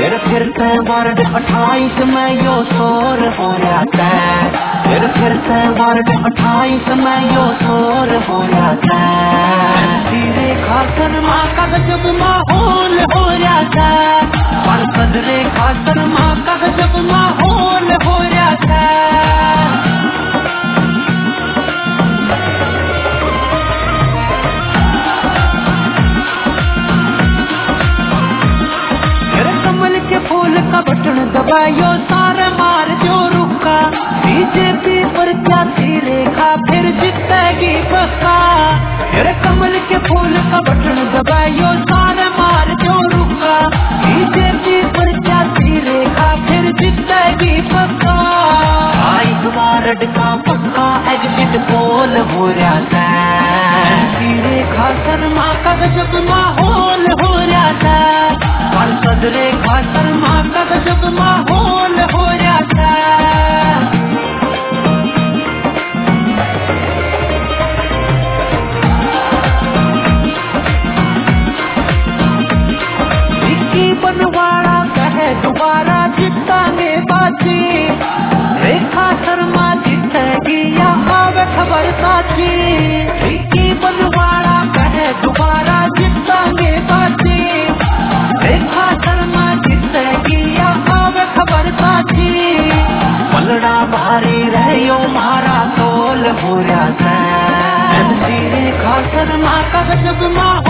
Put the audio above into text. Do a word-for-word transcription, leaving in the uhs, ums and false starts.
फिर फिर से वार्ड अट्ठाईस में यो शोर हो जाता है, फिर फिर से वार्ड अट्ठाईस में यो शोर हो जाता है। धीरे खातर माँ का गजब माहौल हो जाता है, पर सदरे खातर माँ का गजब माहौल हो जाता है। फूल का बटन दबायो सारे मार जो रुका, बीजेपी पर क्या थी रेखा फिर जीतेगी पक्का। तेरे कमल के फूल का बटन दबायो सारे मार जो रुका, बीजेपी पर क्या थी रेखा फिर जीतेगी पक्का। आई वार्ड का पक्का एग्जिट पोल हो जाता है, धीरे खातर माँ का गजब माहौल हो जाता है, पर सदरे खातर माँ का गजब माहौल हो जाता है। विक्की बनवाड़ा कहे दोबारा जीतांगे बाजी, रेखा शर्मा जीतेगी या आवे खबर साची। विक्की बनवाड़ा कहे दोबारा जीतांगे बाजी, रेखा शर्मा जीतेगी या आवे खबर साची। पलड़ा भारी रहियो मारा तोल हो जाता है, रेखा शर्मा का गजब माहौल